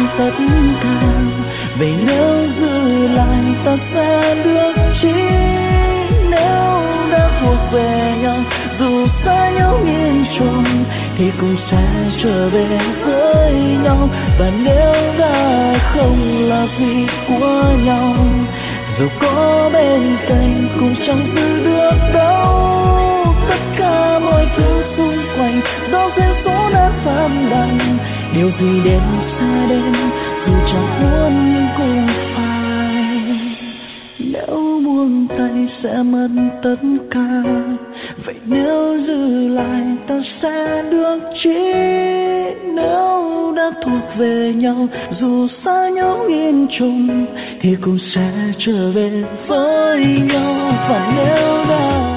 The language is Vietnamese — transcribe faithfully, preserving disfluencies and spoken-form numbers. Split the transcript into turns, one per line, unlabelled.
tất cả. Vậy nếu giữ lại ta sẽ được chi? Nếu đã thuộc về nhau, dù xa nhau nghìn trùng thì cũng sẽ trở về với nhau. Và nếu đã không là gì của nhau, dù có bên cạnh cũng chẳng giữ được đâu. Tất cả mọi thứ xung quanh do duyên số đã phàm đành, điều gì đến sẽ đến dù chẳng muốn nhưng cũng phải. Nếu buông tay sẽ mất tất cả, vậy nếu giữ lại ta sẽ được chi? Nếu đã thuộc về nhau, dù xa nhau nghìn trùng thì cũng sẽ trở về với nhau. Và nếu đã